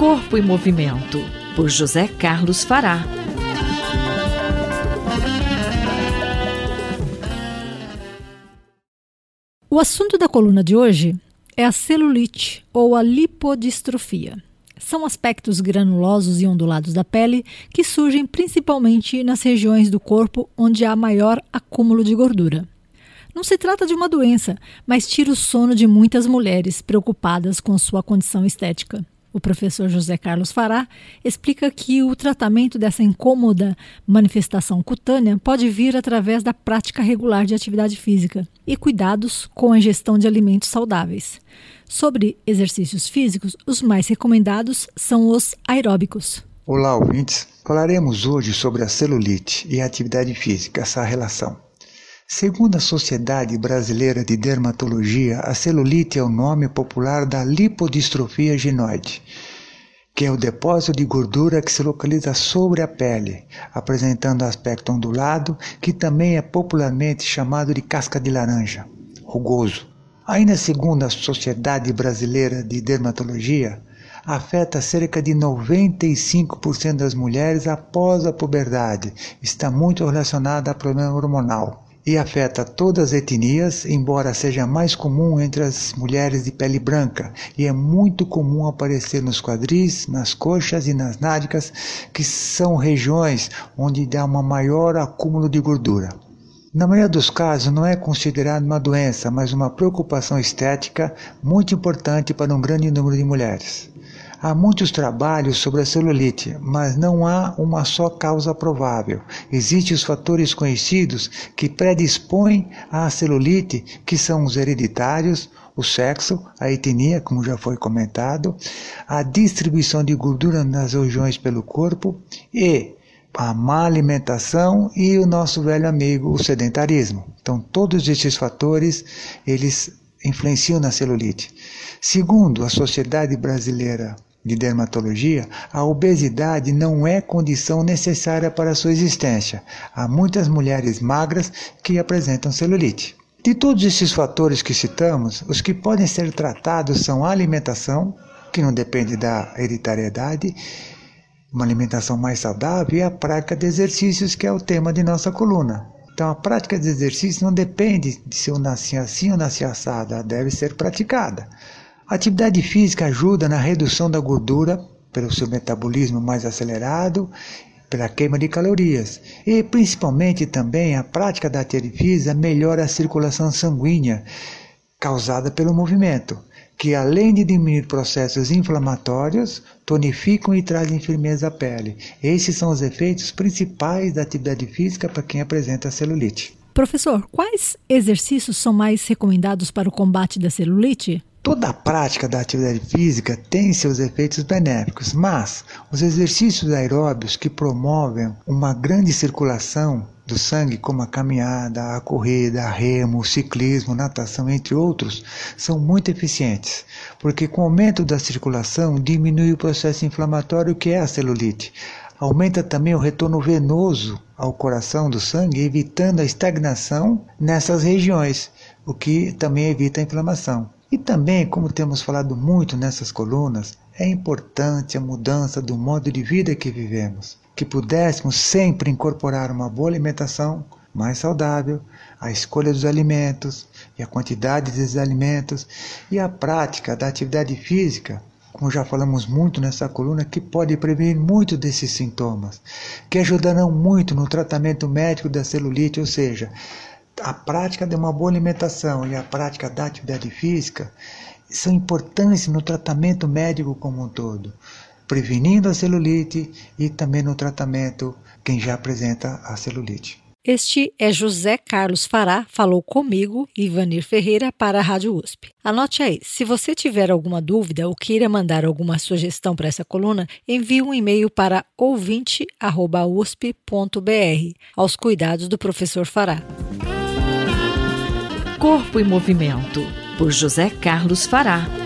Corpo em Movimento, por José Carlos Fará. O assunto da coluna de hoje é a celulite ou a lipodistrofia. São aspectos granulosos e ondulados da pele que surgem principalmente nas regiões do corpo onde há maior acúmulo de gordura. Não se trata de uma doença, mas tira o sono de muitas mulheres preocupadas com sua condição estética. O professor José Carlos Fará explica que o tratamento dessa incômoda manifestação cutânea pode vir através da prática regular de atividade física e cuidados com a ingestão de alimentos saudáveis. Sobre exercícios físicos, os mais recomendados são os aeróbicos. Olá, ouvintes! Falaremos hoje sobre a celulite e a atividade física, essa relação. Segundo a Sociedade Brasileira de Dermatologia, a celulite é o nome popular da lipodistrofia ginoide, que é o depósito de gordura que se localiza sobre a pele, apresentando aspecto ondulado, que também é popularmente chamado de casca de laranja, rugoso. Ainda segundo a Sociedade Brasileira de Dermatologia, afeta cerca de 95% das mulheres após a puberdade, está muito relacionada a problema hormonal. E afeta todas as etnias, embora seja mais comum entre as mulheres de pele branca, e é muito comum aparecer nos quadris, nas coxas e nas nádegas, que são regiões onde há um maior acúmulo de gordura. Na maioria dos casos não é considerado uma doença, mas uma preocupação estética muito importante para um grande número de mulheres. Há muitos trabalhos sobre a celulite, mas não há uma só causa provável. Existem os fatores conhecidos que predispõem à celulite, que são os hereditários, o sexo, a etnia, como já foi comentado, a distribuição de gordura nas regiões pelo corpo e a má alimentação e o nosso velho amigo, o sedentarismo. Então, todos esses fatores, eles influenciam na celulite. Segundo a Sociedade Brasileira de Dermatologia, a obesidade não é condição necessária para a sua existência. Há muitas mulheres magras que apresentam celulite. De todos esses fatores que citamos, os que podem ser tratados são a alimentação, que não depende da hereditariedade, uma alimentação mais saudável, e a prática de exercícios, que é o tema de nossa coluna. Então, a prática de exercício não depende de se eu nasci assim ou nasci assado, ela deve ser praticada. A atividade física ajuda na redução da gordura, pelo seu metabolismo mais acelerado, pela queima de calorias. E, principalmente, também a prática da atividade física melhora a circulação sanguínea causada pelo movimento, que além de diminuir processos inflamatórios, tonificam e trazem firmeza à pele. Esses são os efeitos principais da atividade física para quem apresenta celulite. Professor, quais exercícios são mais recomendados para o combate da celulite? Toda a prática da atividade física tem seus efeitos benéficos, mas os exercícios aeróbicos que promovem uma grande circulação do sangue, como a caminhada, a corrida, a remo, o ciclismo, natação, entre outros, são muito eficientes, porque com o aumento da circulação diminui o processo inflamatório que é a celulite. Aumenta também o retorno venoso ao coração do sangue, evitando a estagnação nessas regiões, o que também evita a inflamação. E também, como temos falado muito nessas colunas, é importante a mudança do modo de vida que vivemos, que pudéssemos sempre incorporar uma boa alimentação mais saudável, a escolha dos alimentos e a quantidade desses alimentos e a prática da atividade física, como já falamos muito nessa coluna, que pode prevenir muito desses sintomas, que ajudarão muito no tratamento médico da celulite, ou seja, a prática de uma boa alimentação e a prática da atividade física são importantes no tratamento médico como um todo, prevenindo a celulite e também no tratamento quem já apresenta a celulite. Este é José Carlos Fará, falou comigo, Ivanir Ferreira, para a Rádio USP. Anote aí, se você tiver alguma dúvida ou queira mandar alguma sugestão para essa coluna, envie um e-mail para ouvinte@usp.br, aos cuidados do professor Fará. Corpo em Movimento, por José Carlos Fará.